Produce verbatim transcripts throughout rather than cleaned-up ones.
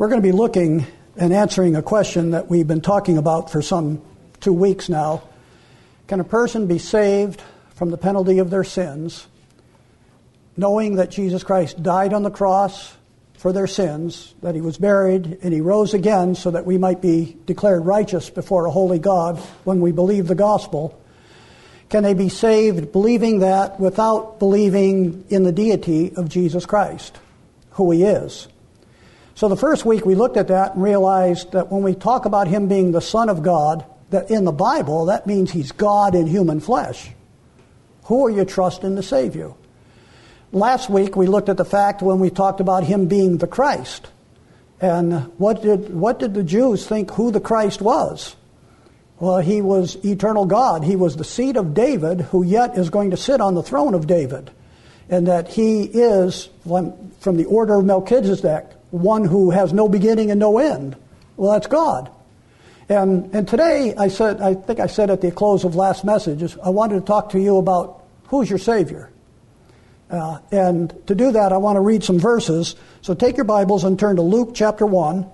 We're going to be looking and answering a question that we've been talking about for some two weeks now. Can a person be saved from the penalty of their sins, knowing that Jesus Christ died on the cross for their sins, that he was buried, and he rose again so that we might be declared righteous before a holy God when we believe the gospel? Can they be saved believing that without believing in the deity of Jesus Christ, who he is? So the first week we looked at that and realized that when we talk about him being the Son of God, that in the Bible, that means he's God in human flesh. Who are you trusting to save you? Last week we looked at the fact when we talked about him being the Christ. And what did what did the Jews think who the Christ was? Well, he was eternal God. He was the seed of David, who yet is going to sit on the throne of David. And that he is, from the order of Melchizedek, one who has no beginning and no end. Well, that's God. And and today, I said, I think I said at the close of last message, I wanted to talk to you about who's your Savior. Uh, and to do that, I want to read some verses. So take your Bibles and turn to Luke chapter one.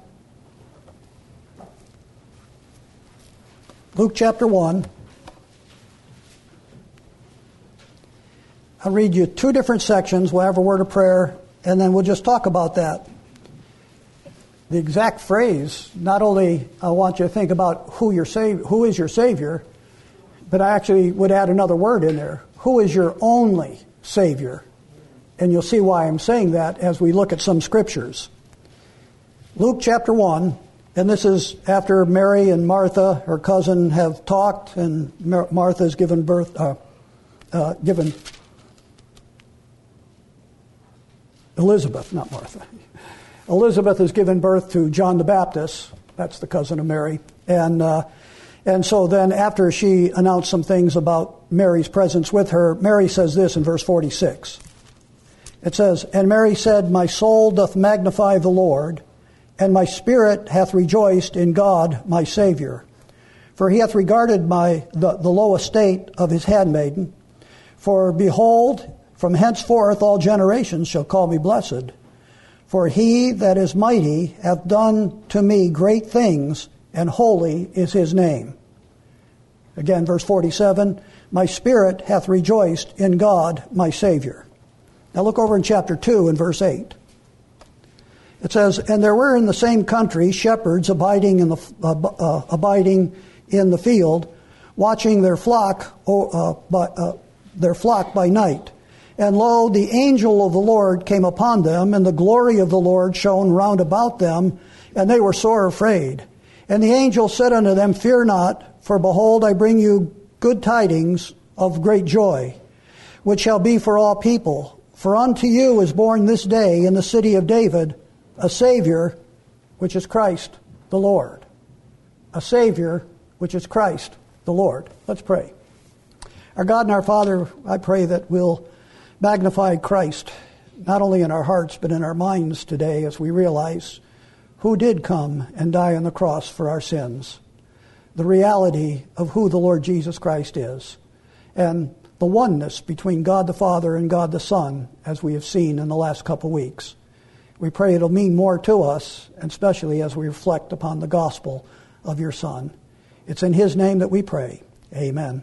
Luke chapter one. I'll read you two different sections. We'll have a word of prayer, and then we'll just talk about that. The exact phrase, not only I want you to think about who your sav- who is your Savior, but I actually would add another word in there. Who is your only Savior? And you'll see why I'm saying that as we look at some scriptures. Luke chapter one, and this is after Mary and Martha, her cousin, have talked, and Mar- Martha has given birth, uh, uh, given Elizabeth, not Martha. Elizabeth has given birth to John the Baptist. That's the cousin of Mary. And uh, and so then after she announced some things about Mary's presence with her, Mary says this in verse forty-six. It says, "And Mary said, My soul doth magnify the Lord, and my spirit hath rejoiced in God my Savior. For he hath regarded my the, the low estate of his handmaiden. For behold, from henceforth all generations shall call me blessed. For he that is mighty hath done to me great things, and holy is his name." Again, verse forty-seven, "My spirit hath rejoiced in God my Savior." Now look over in chapter two and verse eight. It says, "And there were in the same country shepherds abiding in the uh, uh, abiding in the field, watching their flock uh, by, uh, their flock by night. And lo, the angel of the Lord came upon them, and the glory of the Lord shone round about them, and they were sore afraid. And the angel said unto them, Fear not, for behold, I bring you good tidings of great joy, which shall be for all people. For unto you is born this day in the city of David a Savior, which is Christ the Lord." A Savior, which is Christ the Lord. Let's pray. Our God and our Father, I pray that we'll magnify Christ, not only in our hearts, but in our minds today as we realize who did come and die on the cross for our sins, the reality of who the Lord Jesus Christ is, and the oneness between God the Father and God the Son, as we have seen in the last couple of weeks. We pray it'll mean more to us, and especially as we reflect upon the gospel of your Son. It's in his name that we pray. Amen.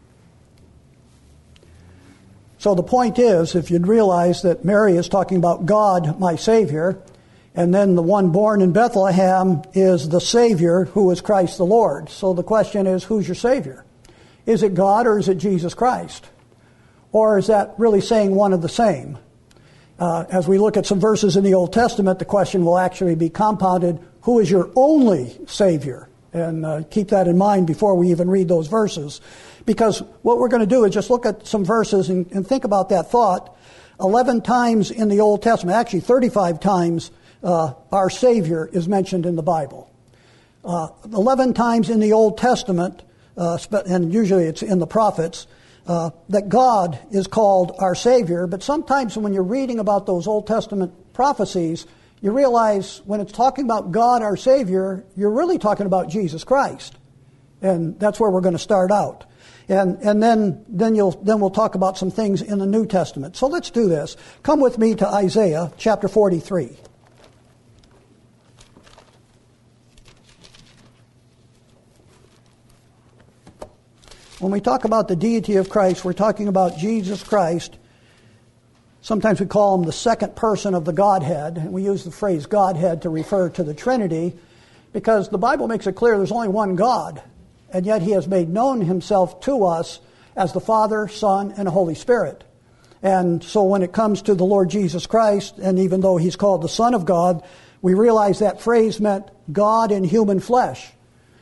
So the point is, if you'd realize that Mary is talking about God, my Savior, and then the one born in Bethlehem is the Savior, who is Christ the Lord. So the question is, who's your Savior? Is it God or is it Jesus Christ? Or is that really saying one of the same? Uh, as we look at some verses in the Old Testament, the question will actually be compounded, who is your only Savior? And uh, keep that in mind before we even read those verses. Because what we're going to do is just look at some verses and, and think about that thought. Eleven times in the Old Testament, actually thirty-five times, uh, our Savior is mentioned in the Bible. Uh, Eleven times in the Old Testament, uh, and usually it's in the prophets, uh, that God is called our Savior. But sometimes when you're reading about those Old Testament prophecies, you realize when it's talking about God, our Savior, you're really talking about Jesus Christ. And that's where we're going to start out. And and then then you'll then we'll talk about some things in the New Testament. So let's do this. Come with me to Isaiah chapter forty-three. when we talk about the deity of Christ, we're talking about Jesus Christ. Sometimes we call him the second person of the Godhead, and we use the phrase Godhead to refer to the Trinity, because the Bible makes it clear there's only one God, and yet he has made known himself to us as the Father, Son, and Holy Spirit. And so when it comes to the Lord Jesus Christ, and even though he's called the Son of God, we realize that phrase meant God in human flesh.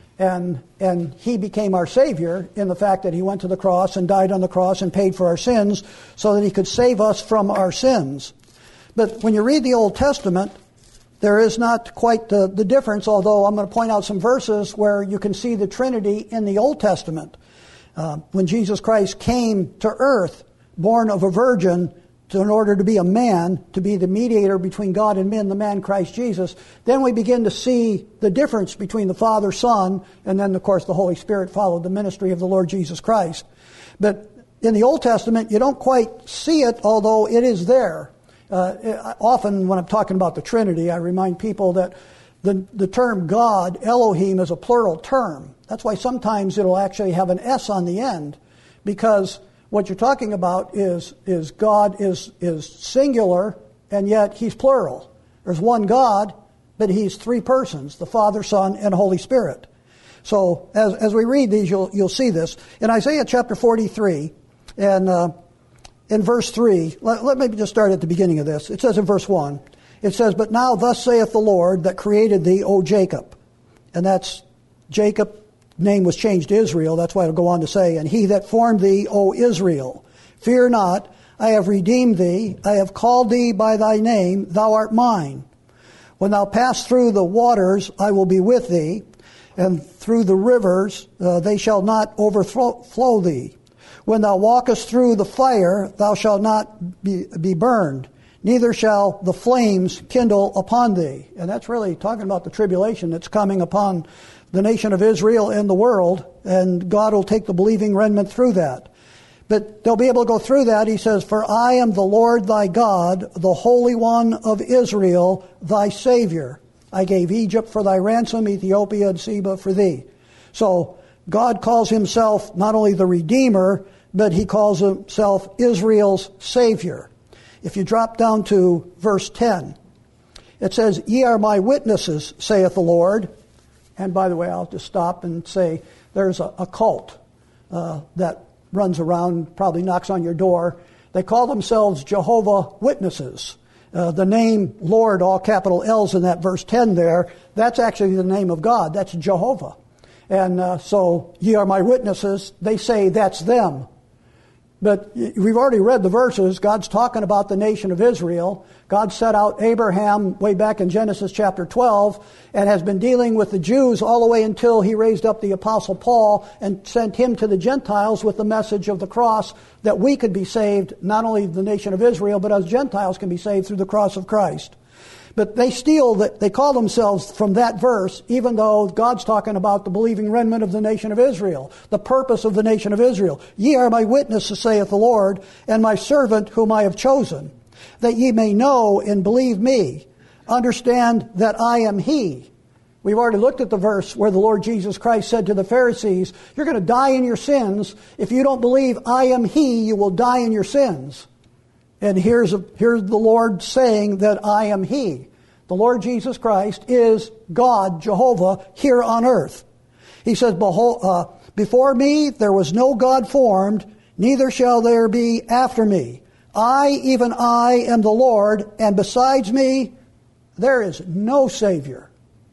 And and he became our Savior in the fact that he went to the cross and died on the cross and paid for our sins so that he could save us from our sins. But when you read the Old Testament, there is not quite the, the difference, although I'm going to point out some verses where you can see the Trinity in the Old Testament. Uh, when Jesus Christ came to earth, born of a virgin, to, in order to be a man, to be the mediator between God and men, the man Christ Jesus, then we begin to see the difference between the Father, Son, and then, of course, the Holy Spirit followed the ministry of the Lord Jesus Christ. But in the Old Testament, you don't quite see it, although it is there. Uh, often when I'm talking about the Trinity, I remind people that the, the term God, Elohim, is a plural term. That's why sometimes it'll actually have an S on the end, because what you're talking about is is God is is singular, and yet he's plural. There's one God, but he's three persons, the Father, Son, and Holy Spirit. So as as we read these, you'll you'll see this. In Isaiah chapter forty-three, and uh, in verse three, let, let me just start at the beginning of this. It says in verse one, it says, "But now thus saith the Lord that created thee, O Jacob." And that's Jacob. Name was changed to Israel. That's why it'll go on to say, "And he that formed thee, O Israel, fear not, I have redeemed thee, I have called thee by thy name, thou art mine. When thou pass through the waters, I will be with thee, and through the rivers, uh, they shall not overflow thee. When thou walkest through the fire, thou shalt not be, be burned, neither shall the flames kindle upon thee." And that's really talking about the tribulation that's coming upon the nation of Israel and the world, and God will take the believing remnant through that. But they'll be able to go through that. He says, "For I am the Lord thy God, the Holy One of Israel, thy Savior. I gave Egypt for thy ransom, Ethiopia and Seba for thee." So God calls himself not only the Redeemer, but he calls himself Israel's Savior. If you drop down to verse ten, it says, "Ye are my witnesses, saith the Lord." And by the way, I'll just stop and say there's a, a cult uh, that runs around, probably knocks on your door. They call themselves Jehovah Witnesses. Uh, the name Lord, all capital L's in that verse ten there, that's actually the name of God. That's Jehovah. And uh, so, "Ye are my witnesses," they say that's them. But we've already read the verses. God's talking about the nation of Israel. God set out Abraham way back in Genesis chapter twelve and has been dealing with the Jews all the way until he raised up the Apostle Paul and sent him to the Gentiles with the message of the cross, that we could be saved, not only the nation of Israel, but as Gentiles can be saved through the cross of Christ. But they steal that, they call themselves from that verse, even though God's talking about the believing remnant of the nation of Israel, the purpose of the nation of Israel. "Ye are my witnesses, saith the Lord, and my servant whom I have chosen, that ye may know and believe me, understand that I am he." We've already looked at the verse where the Lord Jesus Christ said to the Pharisees, "You're going to die in your sins. If you don't believe I am he, you will die in your sins." And here's, a, here's the Lord saying that I am he. The Lord Jesus Christ is God, Jehovah, here on earth. He says, "Behold, uh, before me there was no God formed, neither shall there be after me. I, even I, am the Lord, and besides me there is no Savior."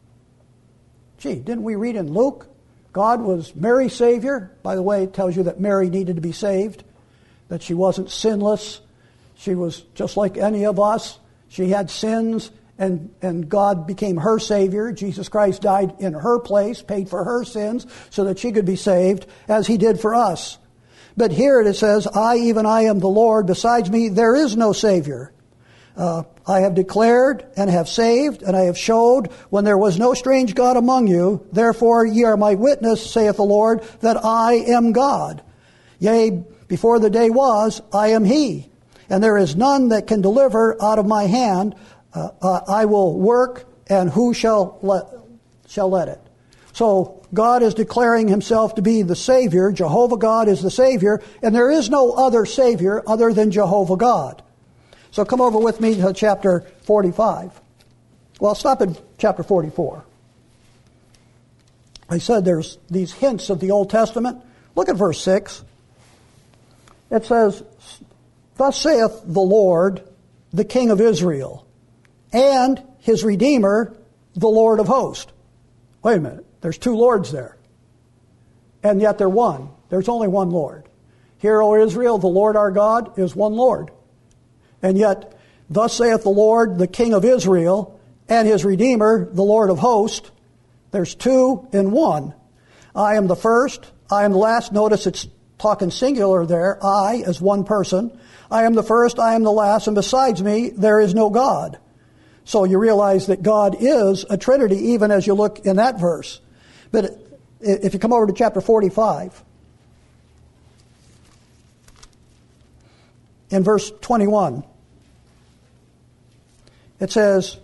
Gee, didn't we read in Luke? God was Mary's Savior. By the way, it tells you that Mary needed to be saved, that she wasn't sinless. She was just like any of us. She had sins, and, and God became her Savior. Jesus Christ died in her place, paid for her sins, so that she could be saved, as he did for us. But here it says, "I, even I, am the Lord. Besides me, there is no Savior. Uh, I have declared and have saved, and I have showed when there was no strange God among you. Therefore ye are my witness, saith the Lord, that I am God. Yea, before the day was, I am he. And there is none that can deliver out of my hand. Uh, uh, I will work, and who shall let, shall let it?" So God is declaring himself to be the Savior. Jehovah God is the Savior, and there is no other Savior other than Jehovah God. So come over with me to chapter forty-five. Well, stop at chapter forty-four. I said there's these hints of the Old Testament. Look at verse six. It says, "Thus saith the Lord, the King of Israel, and his Redeemer, the Lord of hosts." Wait a minute. There's two lords there. And yet they're one. There's only one Lord. Hear, O Israel, the Lord our God is one Lord. And yet, thus saith the Lord, the King of Israel, and his Redeemer, the Lord of hosts. There's two in one. I am the first. I am the last. Notice it's talking singular there. I as one person. I am the first. I am the last. And besides me, there is no God. So you realize that God is a Trinity even as you look in that verse. But if you come over to chapter forty-five, in verse twenty-one, it says,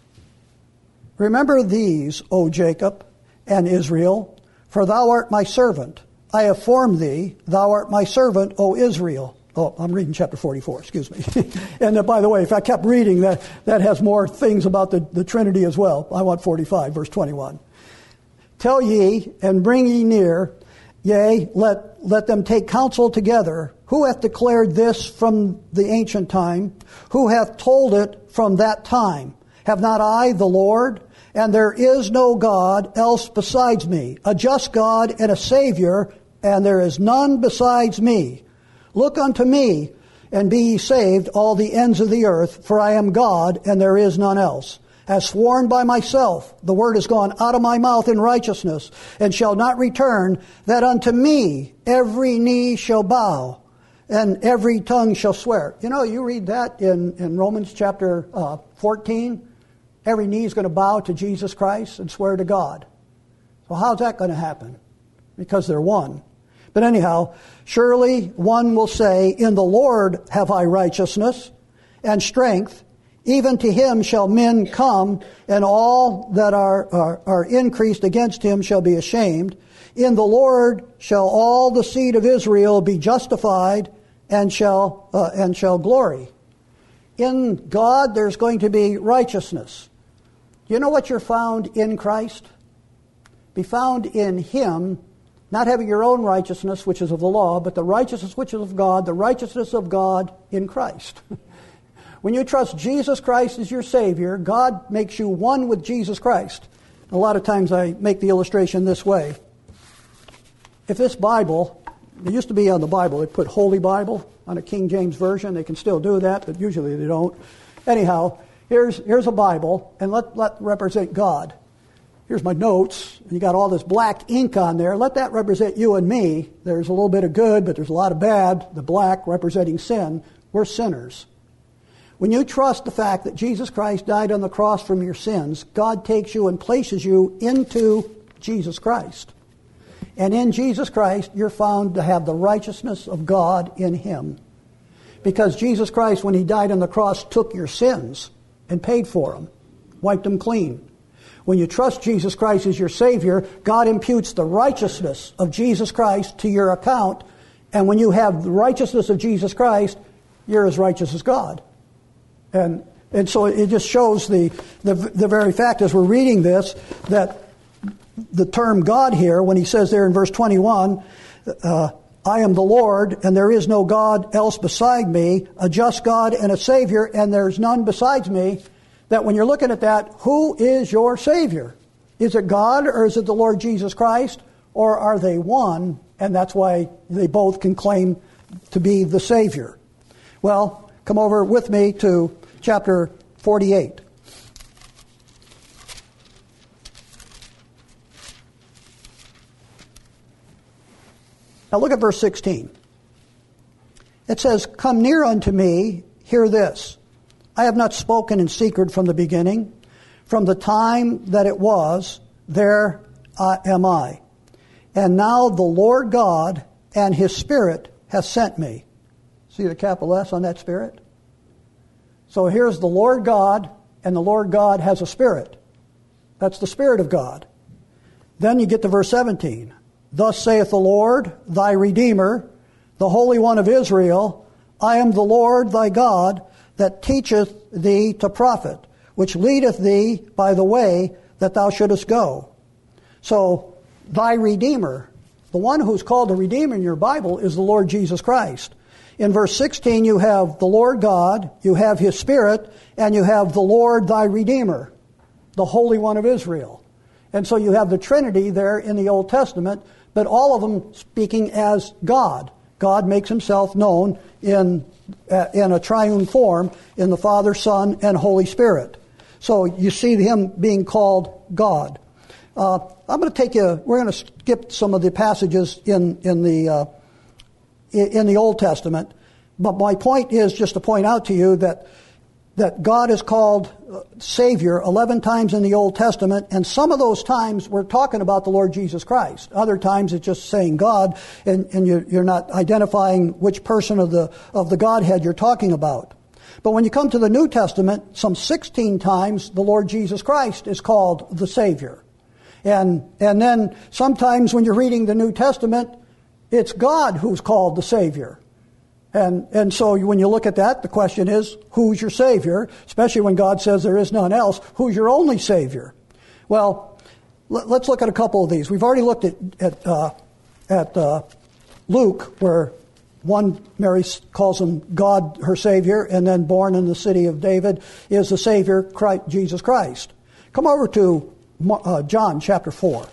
"Remember these, O Jacob and Israel, for thou art my servant. I have formed thee, thou art my servant, O Israel." Oh, I'm reading chapter forty-four, excuse me. And uh, by the way, if I kept reading, that, that has more things about the, the Trinity as well. I want forty-five, verse twenty-one. "Tell ye, and bring ye near, yea, let, let them take counsel together. Who hath declared this from the ancient time? Who hath told it from that time? Have not I, the Lord? And there is no God else besides me, a just God and a Savior, and there is none besides me. Look unto me, and be ye saved, all the ends of the earth, for I am God, and there is none else. As sworn by myself, the word is gone out of my mouth in righteousness, and shall not return, that unto me every knee shall bow, and every tongue shall swear." You know, you read that in, in Romans chapter uh, fourteen. Every knee is going to bow to Jesus Christ and swear to God. So how's that going to happen? Because they're one. But anyhow, surely one will say, "In the Lord have I righteousness and strength. Even to him shall men come, and all that are, are, are increased against him shall be ashamed. In the Lord shall all the seed of Israel be justified, and shall uh, and shall glory." In God there's going to be righteousness. You know what you're found in Christ? Be found in him, not having your own righteousness, which is of the law, but the righteousness which is of God, the righteousness of God in Christ. When you trust Jesus Christ as your Savior, God makes you one with Jesus Christ. A lot of times I make the illustration this way. If this Bible, it used to be on the Bible, they put Holy Bible on a King James Version. They can still do that, but usually they don't. Anyhow, here's here's a Bible, and let, let represent God. Here's my notes, and you got all this black ink on there. Let that represent you and me. There's a little bit of good, but there's a lot of bad. The black representing sin. We're sinners. When you trust the fact that Jesus Christ died on the cross from your sins, God takes you and places you into Jesus Christ. And in Jesus Christ, you're found to have the righteousness of God in him. Because Jesus Christ, when he died on the cross, took your sins and paid for them, wiped them clean. When you trust Jesus Christ as your Savior, God imputes the righteousness of Jesus Christ to your account. And when you have the righteousness of Jesus Christ, you're as righteous as God. And and so it just shows the, the the very fact as we're reading this that the term God here, when he says there in verse twenty-one, uh, "I am the Lord, and there is no God else beside me, a just God and a Savior, and there's none besides me," that when you're looking at that, who is your Savior? Is it God, or is it the Lord Jesus Christ, or are they one, and that's why they both can claim to be the Savior? Well, come over with me to chapter forty-eight. Now look at verse sixteen. It says, "Come near unto me, hear this. I have not spoken in secret from the beginning. From the time that it was, there uh, am I. And now the Lord God and his Spirit hath sent me." See the capital S on that Spirit? So here's the Lord God, and the Lord God has a Spirit. That's the Spirit of God. Then you get to verse seventeen. Thus saith the Lord, thy Redeemer, the Holy One of Israel, I am the Lord thy God, that teacheth thee to profit, which leadeth thee by the way that thou shouldest go. So, thy Redeemer, the one who's called the Redeemer in your Bible is the Lord Jesus Christ. In verse sixteen, you have the Lord God, you have His Spirit, and you have the Lord thy Redeemer, the Holy One of Israel. And so you have the Trinity there in the Old Testament, but all of them speaking as God. God makes Himself known in, uh, in a triune form in the Father, Son, and Holy Spirit. So you see Him being called God. Uh, I'm going to take you, we're going to skip some of the passages in, in the uh, in the Old Testament, but my point is just to point out to you that that God is called Savior eleven times in the Old Testament, and some of those times we're talking about the Lord Jesus Christ. Other times it's just saying God, and, and you, you're not identifying which person of the of the Godhead you're talking about. But when you come to the New Testament, some sixteen times the Lord Jesus Christ is called the Savior. And and then sometimes when you're reading the New Testament, it's God who's called the Savior. And and so when you look at that, the question is, who's your Savior? Especially when God says there is none else. Who's your only Savior? Well, l- let's look at a couple of these. We've already looked at at, uh, at uh, Luke, where one, Mary calls him God, her Savior, and then born in the city of David is the Savior, Christ, Jesus Christ. Come over to uh, John chapter four.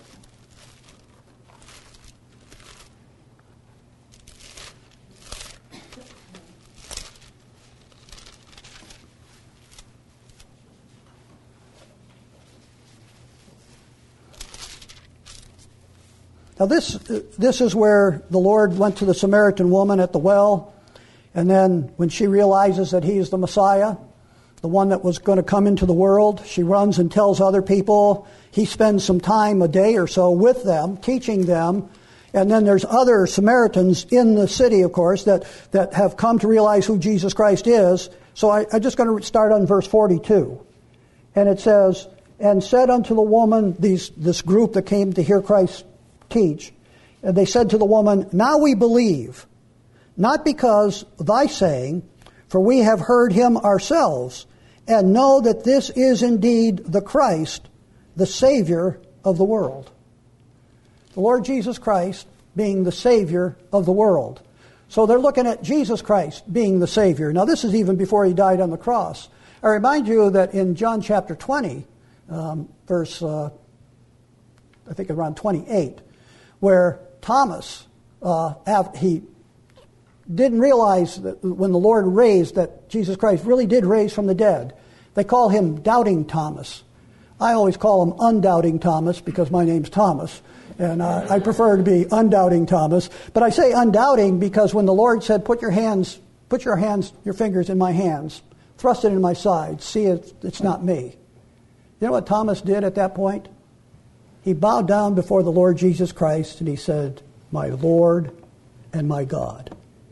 Now this this is where the Lord went to the Samaritan woman at the well, and then when she realizes that He is the Messiah, the one that was going to come into the world, she runs and tells other people. He spends some time, a day or so, with them, teaching them. And then there's other Samaritans in the city, of course, that, that have come to realize who Jesus Christ is. So I, I'm just going to start on verse forty-two. And it says, and said unto the woman, these this group that came to hear Christ teach, and they said to the woman, now we believe, not because thy saying, for we have heard Him ourselves, and know that this is indeed the Christ, the Savior of the world. The Lord Jesus Christ being the Savior of the world. So they're looking at Jesus Christ being the Savior. Now this is even before He died on the cross. I remind you that in John chapter twenty, um, verse, uh, I think around twenty-eight, where Thomas, uh, he didn't realize that when the Lord raised, that Jesus Christ really did raise from the dead. They call him Doubting Thomas. I always call him Undoubting Thomas because my name's Thomas, and uh, I prefer to be Undoubting Thomas. But I say undoubting because when the Lord said, "Put your hands, put your hands, your fingers in my hands, thrust it in my side, see it, it's not me." You know what Thomas did at that point? He bowed down before the Lord Jesus Christ and he said, "My Lord and my God."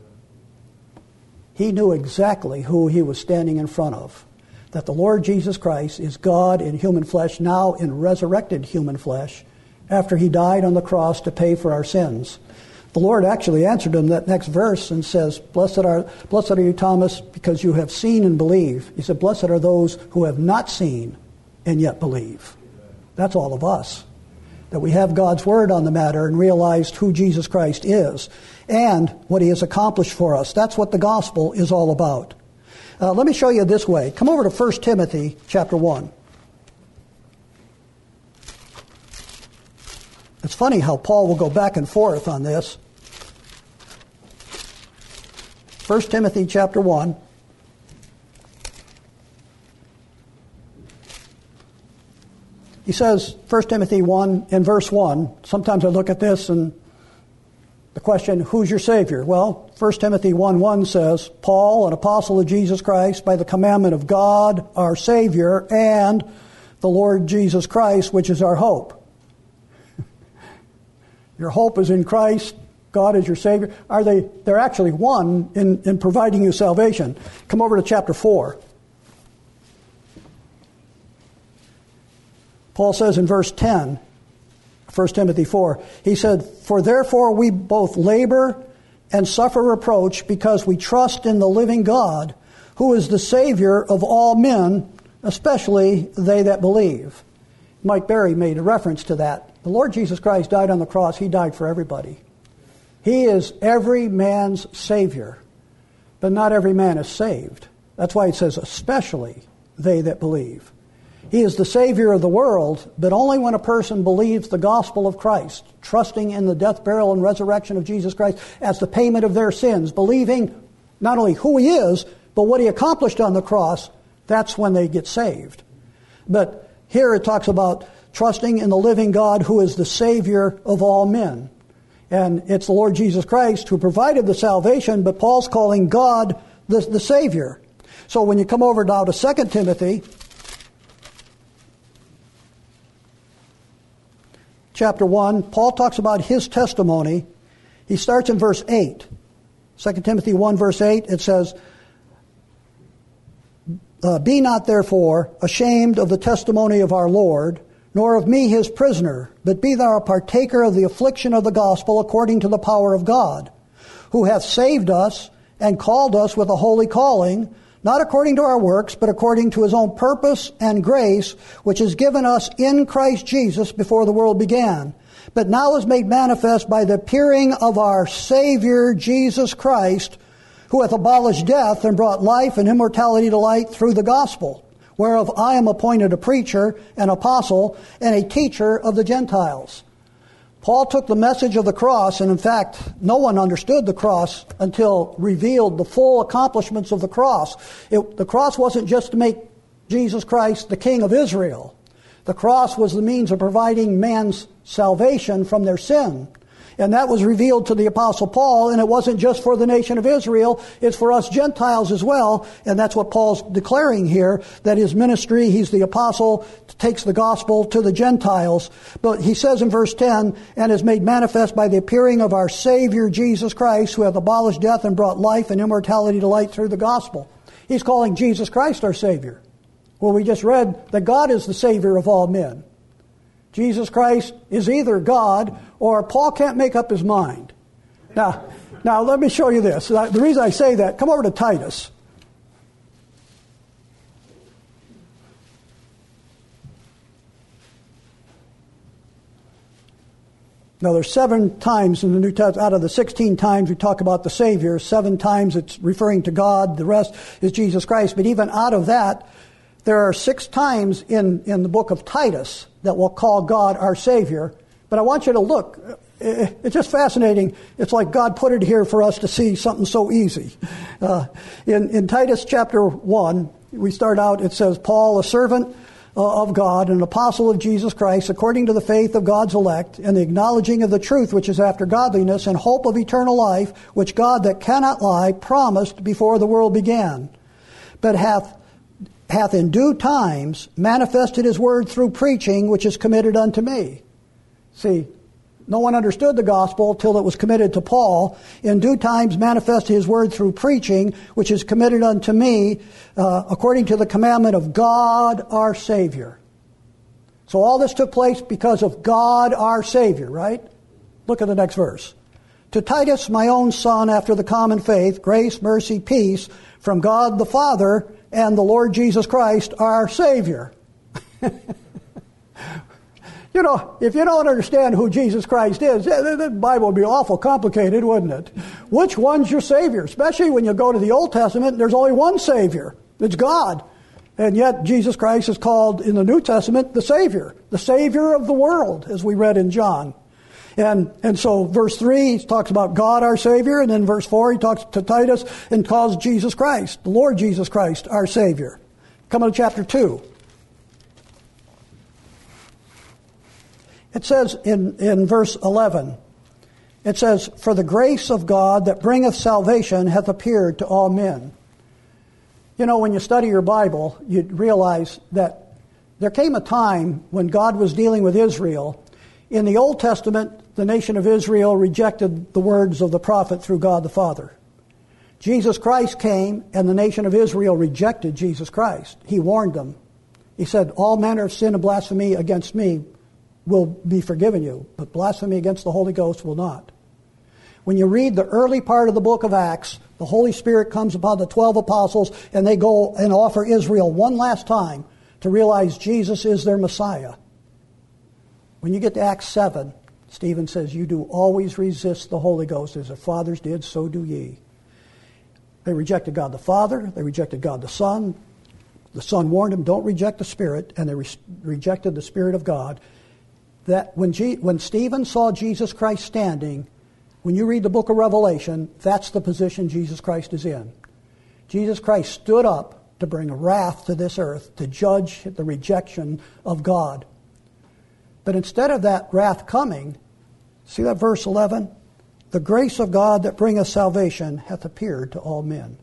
He knew exactly who he was standing in front of. That the Lord Jesus Christ is God in human flesh, now in resurrected human flesh, after He died on the cross to pay for our sins. The Lord actually answered him that next verse and says, Blessed are, blessed are you, Thomas, because you have seen and believe. He said, blessed are those who have not seen and yet believe. That's all of us. That we have God's Word on the matter and realized who Jesus Christ is and what He has accomplished for us. That's what the gospel is all about. Uh, let me show you this way. Come over to First Timothy chapter one. It's funny how Paul will go back and forth on this. First Timothy chapter one. He says, First Timothy one in verse one, sometimes I look at this and the question, who's your Savior? Well, First Timothy one one says, Paul, an apostle of Jesus Christ, by the commandment of God, our Savior, and the Lord Jesus Christ, which is our hope. Your hope is in Christ. God is your Savior. Are they? They're actually one in, in providing you salvation. Come over to chapter four. Paul says in verse ten, First Timothy four. He said, "For therefore we both labor and suffer reproach because we trust in the living God, who is the Savior of all men, especially they that believe." Mike Berry made a reference to that. The Lord Jesus Christ died on the cross. He died for everybody. He is every man's Savior, but not every man is saved. That's why it says, especially they that believe. He is the Savior of the world, but only when a person believes the gospel of Christ, trusting in the death, burial, and resurrection of Jesus Christ as the payment of their sins, believing not only who He is, but what He accomplished on the cross, that's when they get saved. But here it talks about trusting in the living God who is the Savior of all men. And it's the Lord Jesus Christ who provided the salvation, but Paul's calling God the, the Savior. So when you come over now to Second Timothy, chapter one, Paul talks about his testimony. He starts in verse eight. Second Timothy one, verse eight, it says, uh, "Be not therefore ashamed of the testimony of our Lord, nor of me his prisoner, but be thou a partaker of the affliction of the gospel according to the power of God, who hath saved us and called us with a holy calling, not according to our works, but according to His own purpose and grace, which is given us in Christ Jesus before the world began, but now is made manifest by the appearing of our Savior Jesus Christ, who hath abolished death and brought life and immortality to light through the gospel, whereof I am appointed a preacher, an apostle, and a teacher of the Gentiles." Paul took the message of the cross, and in fact, no one understood the cross until revealed the full accomplishments of the cross. It, the cross wasn't just to make Jesus Christ the King of Israel. The cross was the means of providing man's salvation from their sin. And that was revealed to the Apostle Paul, and it wasn't just for the nation of Israel, it's for us Gentiles as well. And that's what Paul's declaring here, that his ministry, he's the apostle, takes the gospel to the Gentiles. But he says in verse ten, "And is made manifest by the appearing of our Savior Jesus Christ, who hath abolished death and brought life and immortality to light through the gospel." He's calling Jesus Christ our Savior. Well, we just read that God is the Savior of all men. Jesus Christ is either God or Paul can't make up his mind. Now, now let me show you this. The reason I say that, come over to Titus. Now, there's seven times in the New Testament, out of the sixteen times we talk about the Savior, seven times it's referring to God, the rest is Jesus Christ. But even out of that, there are six times in, in the book of Titus that will call God our Savior. But I want you to look. It's just fascinating. It's like God put it here for us to see something so easy. Uh, in, in Titus chapter one, we start out, it says, "Paul, a servant uh, of God, an apostle of Jesus Christ, according to the faith of God's elect, and the acknowledging of the truth which is after godliness, and hope of eternal life, which God that cannot lie promised before the world began, but hath hath in due times manifested His word through preaching, which is committed unto me." See, no one understood the gospel till it was committed to Paul. "In due times manifested His word through preaching, which is committed unto me, uh, according to the commandment of God our Savior." So all this took place because of God our Savior, right? Look at the next verse. "To Titus, my own son, after the common faith, grace, mercy, peace, from God the Father and the Lord Jesus Christ, our Savior." You know, if you don't understand who Jesus Christ is, the Bible would be awful complicated, wouldn't it? Which one's your Savior? Especially when you go to the Old Testament, there's only one Savior. It's God. And yet Jesus Christ is called in the New Testament the Savior. The Savior of the world, as we read in John. And and so verse three, he talks about God our Savior. And then verse four, he talks to Titus and calls Jesus Christ, the Lord Jesus Christ, our Savior. Come on to chapter two. It says in, in verse eleven, it says, "For the grace of God that bringeth salvation hath appeared to all men." You know, when you study your Bible, you realize that there came a time when God was dealing with Israel. In the Old Testament, the nation of Israel rejected the words of the prophet through God the Father. Jesus Christ came, and the nation of Israel rejected Jesus Christ. He warned them. He said, "All manner of sin and blasphemy against me will be forgiven you, but blasphemy against the Holy Ghost will not. When you read the early part of the book of Acts, the Holy Spirit comes upon the twelve apostles, and they go and offer Israel one last time to realize Jesus is their Messiah. When you get to Acts seven, Stephen says, you do always resist the Holy Ghost, as the fathers did, so do ye. They rejected God the Father, they rejected God the Son. The Son warned them, don't reject the Spirit, and they re- rejected the Spirit of God. That when, G- when Stephen saw Jesus Christ standing, when you read the book of Revelation, that's the position Jesus Christ is in. Jesus Christ stood up to bring wrath to this earth, to judge the rejection of God. But instead of that wrath coming, see that verse eleven? The grace of God that bringeth salvation hath appeared to all men.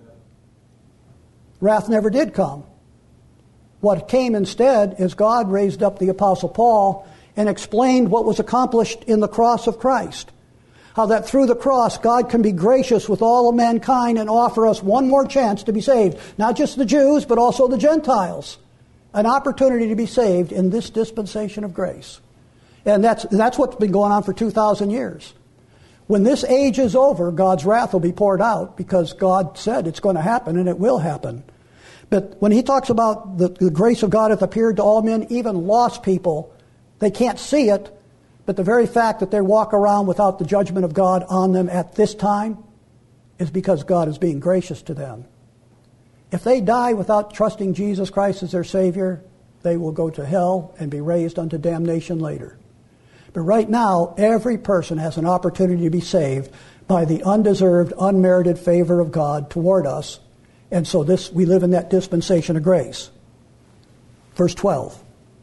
Wrath never did come. What came instead is God raised up the Apostle Paul and explained what was accomplished in the cross of Christ. How that through the cross, God can be gracious with all of mankind and offer us one more chance to be saved. Not just the Jews, but also the Gentiles. An opportunity to be saved in this dispensation of grace. And that's, that's what's been going on for two thousand years. When this age is over, God's wrath will be poured out because God said it's going to happen, and it will happen. But when he talks about the, the grace of God hath appeared to all men, even lost people, they can't see it, but the very fact that they walk around without the judgment of God on them at this time is because God is being gracious to them. If they die without trusting Jesus Christ as their Savior, they will go to hell and be raised unto damnation later. But right now, every person has an opportunity to be saved by the undeserved, unmerited favor of God toward us. And so this, we live in that dispensation of grace. Verse twelve.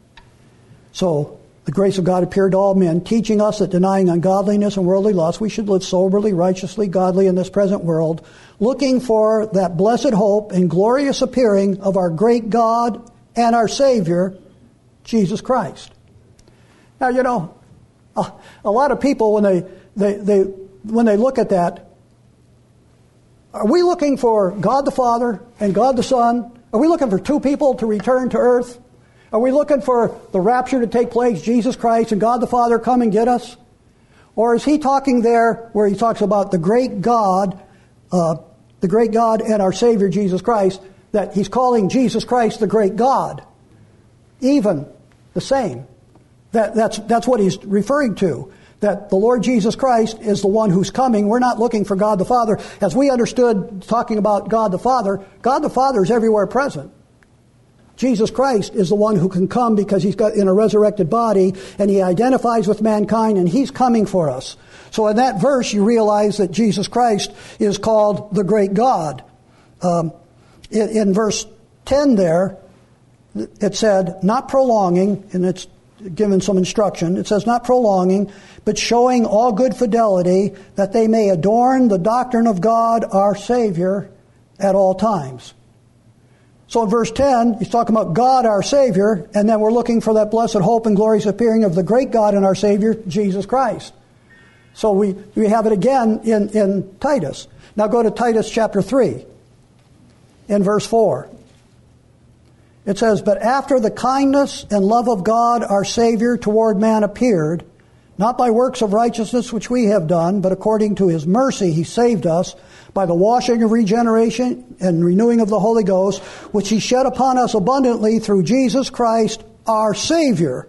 So, the grace of God appeared to all men, teaching us that denying ungodliness and worldly lust, we should live soberly, righteously, godly in this present world, looking for that blessed hope and glorious appearing of our great God and our Savior, Jesus Christ. Now, you know, a, a lot of people, when they, they, they, when they look at that, are we looking for God the Father and God the Son? Are we looking for two people to return to earth? Are we looking for the rapture to take place, Jesus Christ and God the Father come and get us? Or is he talking there where he talks about the great God, uh, the great God and our Savior Jesus Christ, that he's calling Jesus Christ the great God? Even the same. That, that's, that's what he's referring to. That the Lord Jesus Christ is the one who's coming. We're not looking for God the Father. As we understood talking about God the Father, God the Father is everywhere present. Jesus Christ is the one who can come because he's got in a resurrected body and he identifies with mankind and he's coming for us. So in that verse you realize that Jesus Christ is called the great God. Um, in, in verse ten there, it said, not prolonging, and it's given some instruction. It says, not prolonging, but showing all good fidelity, that they may adorn the doctrine of God our Savior at all times. So in verse ten, he's talking about God our Savior, and then we're looking for that blessed hope and glorious appearing of the great God and our Savior, Jesus Christ. So we, we have it again in, in Titus. Now go to Titus chapter three, in verse four. It says, but after the kindness and love of God our Savior toward man appeared, not by works of righteousness which we have done, but according to his mercy he saved us, by the washing of regeneration and renewing of the Holy Ghost, which he shed upon us abundantly through Jesus Christ our Savior,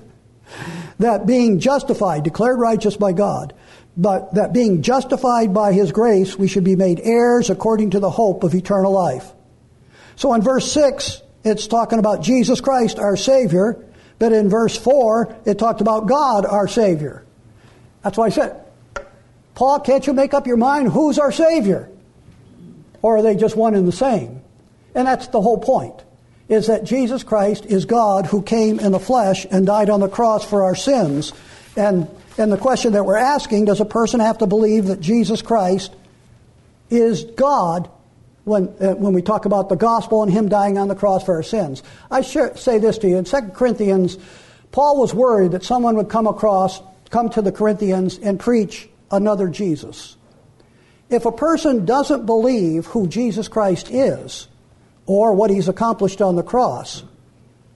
that being justified, declared righteous by God, but that being justified by his grace, we should be made heirs according to the hope of eternal life. So in verse six, it's talking about Jesus Christ our Savior, but in verse four, it talked about God our Savior. That's why I said, Paul, can't you make up your mind who's our Savior? Or are they just one and the same? And that's the whole point, is that Jesus Christ is God who came in the flesh and died on the cross for our sins. And, and the question that we're asking, does a person have to believe that Jesus Christ is God when, uh, when we talk about the gospel and him dying on the cross for our sins? I should say this to you. In Second Corinthians, Paul was worried that someone would come across, come to the Corinthians and preach another Jesus. If a person doesn't believe who Jesus Christ is or what he's accomplished on the cross,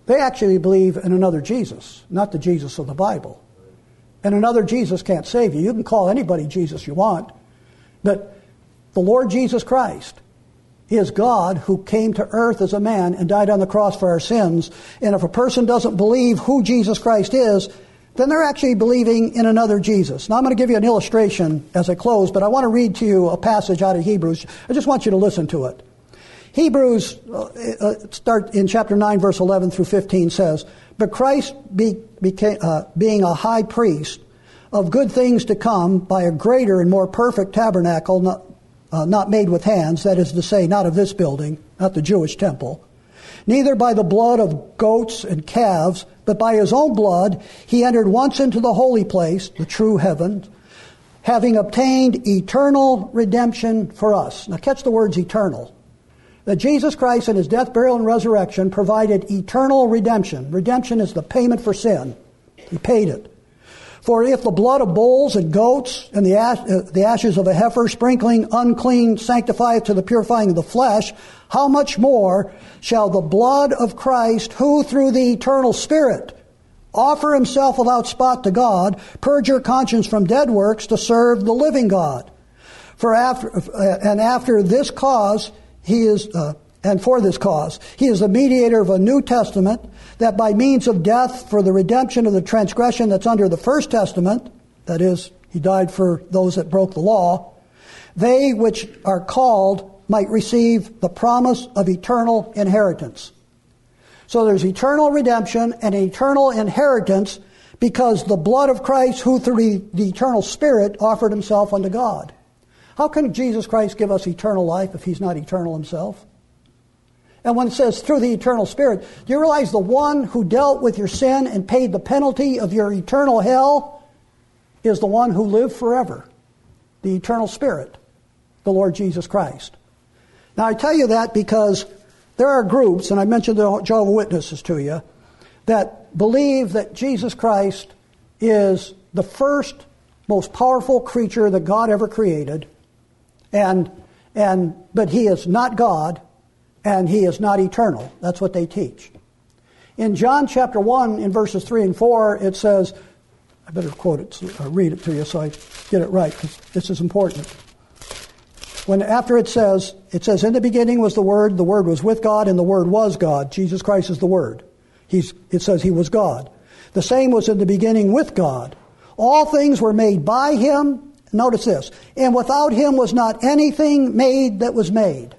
They actually believe in another Jesus, not the Jesus of the Bible. And another Jesus can't save you. You can call anybody Jesus you want, but the Lord Jesus Christ is God who came to earth as a man and died on the cross for our sins. And if a person doesn't believe who Jesus Christ is, then they're actually believing in another Jesus. Now I'm going to give you an illustration as I close, but I want to read to you a passage out of Hebrews. I just want you to listen to it. Hebrews, uh, start in chapter nine, verse eleven through fifteen says, "But Christ be, became, uh, being a high priest of good things to come by a greater and more perfect tabernacle, not, uh, not made with hands, that is to say, not of this building, not the Jewish temple, neither by the blood of goats and calves, but by his own blood he entered once into the holy place, the true heaven, having obtained eternal redemption for us." Now catch the words eternal. That Jesus Christ in his death, burial, and resurrection provided eternal redemption. Redemption is the payment for sin. He paid it. "For if the blood of bulls and goats and the, ash, uh, the ashes of a heifer sprinkling unclean sanctifieth to the purifying of the flesh, how much more shall the blood of Christ, who through the eternal Spirit offer himself without spot to God, purge your conscience from dead works to serve the living God? For after uh, and after this cause he is, uh, and for this cause he is the mediator of a new testament, that by means of death for the redemption of the transgression that's under the first testament, that is, he died for those that broke the law, they which are called might receive the promise of eternal inheritance." So there's eternal redemption and eternal inheritance because the blood of Christ, who through the, the eternal Spirit offered himself unto God. How can Jesus Christ give us eternal life if he's not eternal himself? And when it says through the eternal Spirit, do you realize the one who dealt with your sin and paid the penalty of your eternal hell is the one who lived forever? The eternal Spirit, the Lord Jesus Christ. Now I tell you that because there are groups, and I mentioned the Jehovah's Witnesses to you, that believe that Jesus Christ is the first, most powerful creature that God ever created, and and but he is not God, and he is not eternal. That's what they teach. In John chapter one, in verses three and four, it says, I better quote it, or read it to you so I get it right, because this is important. When after it says, it says, "In the beginning was the Word, the Word was with God, and the Word was God." Jesus Christ is the Word. He's, it says he was God. "The same was in the beginning with God. All things were made by him." Notice this. "And without him was not anything made that was made."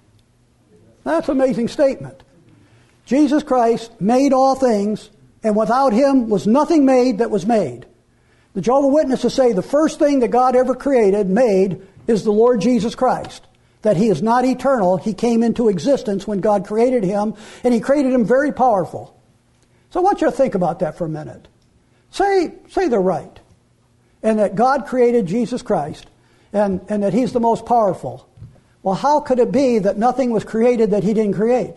That's an amazing statement. Jesus Christ made all things, and without him was nothing made that was made. The Jehovah's Witnesses say the first thing that God ever created, made, is the Lord Jesus Christ. That he is not eternal. He came into existence when God created him, and he created him very powerful. So I want you to think about that for a minute. Say, say they're right, and that God created Jesus Christ, and, and that he's the most powerful. Well, how could it be that nothing was created that he didn't create?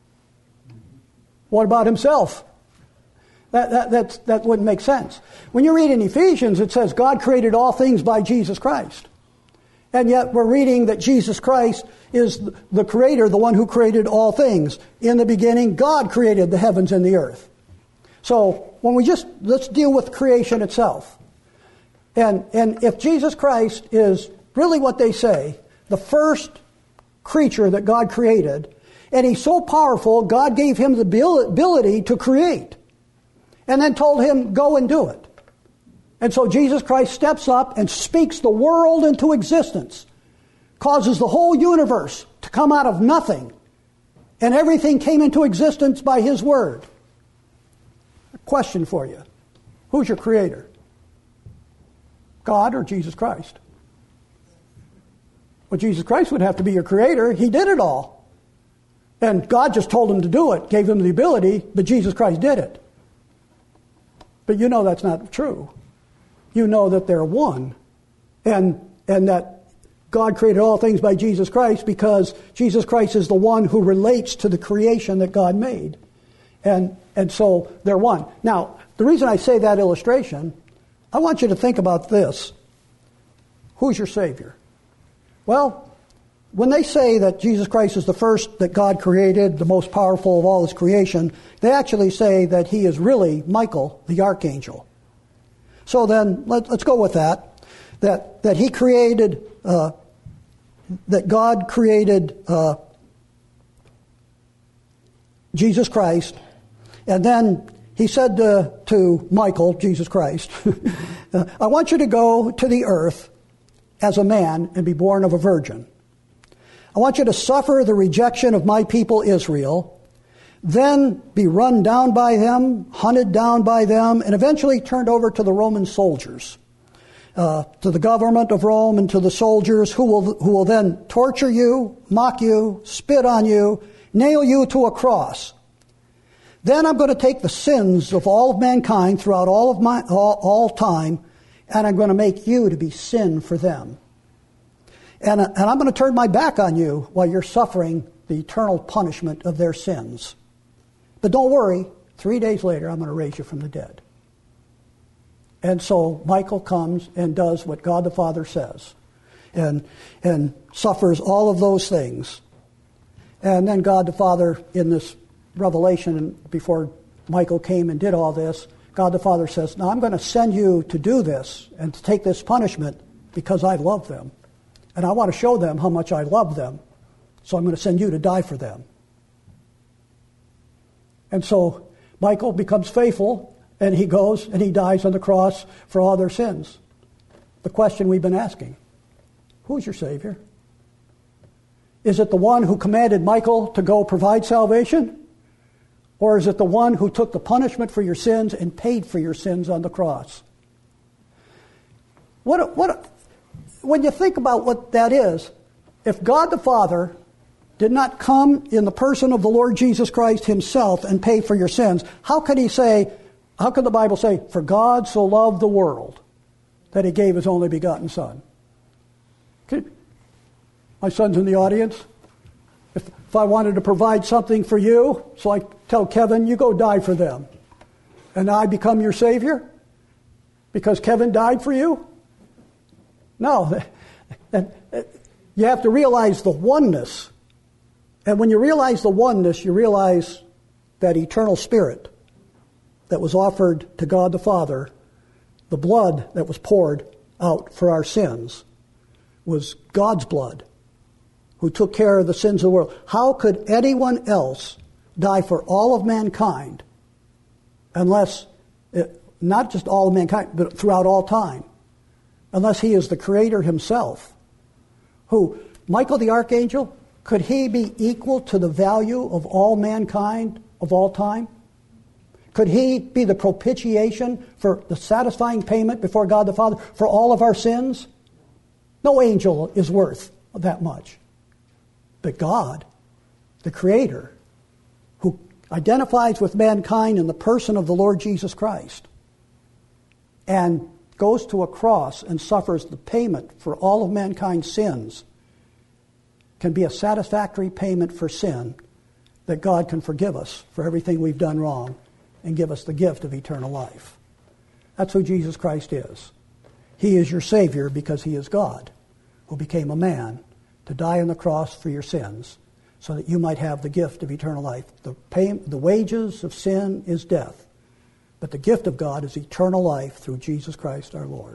What about himself? That, that, that's, that wouldn't make sense. When you read in Ephesians, it says God created all things by Jesus Christ. And yet we're reading that Jesus Christ is the creator, the one who created all things. In the beginning, God created the heavens and the earth. So when we just, let's deal with creation itself. And, and if Jesus Christ is really what they say, the first creature that God created, and he's so powerful, God gave him the ability to create, and then told him, go and do it. And so Jesus Christ steps up and speaks the world into existence, causes the whole universe to come out of nothing, and everything came into existence by his word. A question for you. Who's your creator? God or Jesus Christ? Well, Jesus Christ would have to be your creator. He did it all. And God just told him to do it, gave him the ability, but Jesus Christ did it. But you know that's not true. You know that they're one. And, and that God created all things by Jesus Christ because Jesus Christ is the one who relates to the creation that God made. And, and so they're one. Now, the reason I say that illustration, I want you to think about this. Who's your Savior? Well, when they say that Jesus Christ is the first that God created, the most powerful of all his creation, they actually say that he is really Michael, the archangel. So then, let, let's go with that. That that he created, uh, that God created uh, Jesus Christ, and then he said to, to Michael, Jesus Christ, I want you to go to the earth as a man and be born of a virgin. I want you to suffer the rejection of my people Israel, then be run down by them, hunted down by them, and eventually turned over to the Roman soldiers, uh, to the government of Rome and to the soldiers who will, who will then torture you, mock you, spit on you, nail you to a cross. Then I'm going to take the sins of all of mankind throughout all of my all, all time, and I'm going to make you to be sin for them. And, and I'm going to turn my back on you while you're suffering the eternal punishment of their sins. But don't worry, three days later I'm going to raise you from the dead. And so Michael comes and does what God the Father says, and and suffers all of those things. And then God the Father, in this revelation, before Michael came and did all this, God the Father says, now I'm going to send you to do this and to take this punishment because I love them. And I want to show them how much I love them. So I'm going to send you to die for them. And so Michael becomes faithful, and he goes and he dies on the cross for all their sins. The question we've been asking, who's your Savior? Is it the one who commanded Michael to go provide salvation? Or is it the one who took the punishment for your sins and paid for your sins on the cross? What, what, when you think about what that is, if God the Father did not come in the person of the Lord Jesus Christ himself and pay for your sins, how could he say, how could the Bible say, for God so loved the world that he gave his only begotten Son? Could, my son's in the audience. If, if I wanted to provide something for you, so I tell Kevin, you go die for them. And I become your Savior? Because Kevin died for you? No. You have to realize the oneness. And when you realize the oneness, you realize that eternal Spirit that was offered to God the Father, the blood that was poured out for our sins, was God's blood, who took care of the sins of the world. How could anyone else die for all of mankind unless, it, not just all of mankind, but throughout all time, unless he is the Creator himself? Who, Michael the Archangel, could he be equal to the value of all mankind of all time? Could he be the propitiation for the satisfying payment before God the Father for all of our sins? No angel is worth that much. But God, the Creator, who identifies with mankind in the person of the Lord Jesus Christ, and goes to a cross and suffers the payment for all of mankind's sins, can be a satisfactory payment for sin, that God can forgive us for everything we've done wrong and give us the gift of eternal life. That's who Jesus Christ is. He is your Savior because he is God, who became a man to die on the cross for your sins, so that you might have the gift of eternal life. The pay, the wages of sin is death, but the gift of God is eternal life through Jesus Christ our Lord.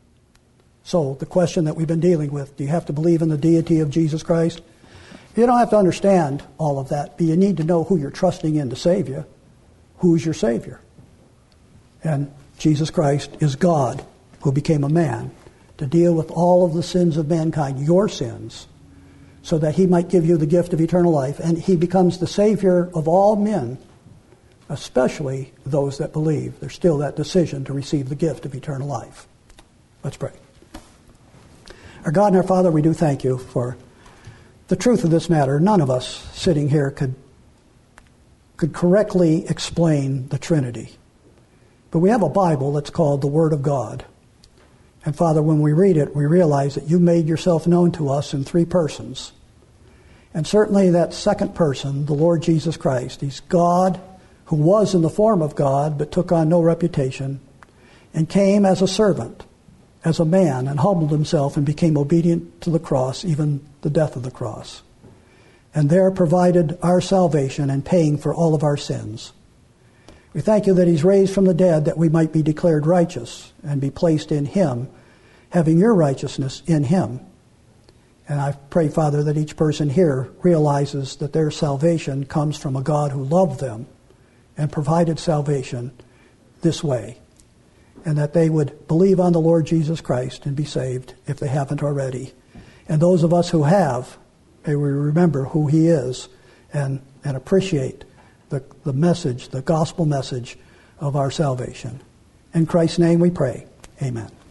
So the question that we've been dealing with, do you have to believe in the deity of Jesus Christ? You don't have to understand all of that, but you need to know who you're trusting in to save you. Who's your Savior? And Jesus Christ is God, who became a man to deal with all of the sins of mankind, your sins, so that he might give you the gift of eternal life. And he becomes the Savior of all men, especially those that believe. There's still that decision to receive the gift of eternal life. Let's pray. Our God and our Father, we do thank you for the truth of this matter. None of us sitting here could, could correctly explain the Trinity. But we have a Bible that's called the Word of God. And Father, when we read it, we realize that you made yourself known to us in three persons. And certainly that second person, the Lord Jesus Christ, he's God who was in the form of God but took on no reputation and came as a servant as a man and humbled himself and became obedient to the cross, even the death of the cross. And there provided our salvation and paying for all of our sins. We thank you that he's raised from the dead that we might be declared righteous and be placed in him, having your righteousness in him. And I pray, Father, that each person here realizes that their salvation comes from a God who loved them and provided salvation this way, and that they would believe on the Lord Jesus Christ and be saved if they haven't already. And those of us who have, may we remember who he is and, and appreciate the, the message, the gospel message of our salvation. In Christ's name we pray. Amen.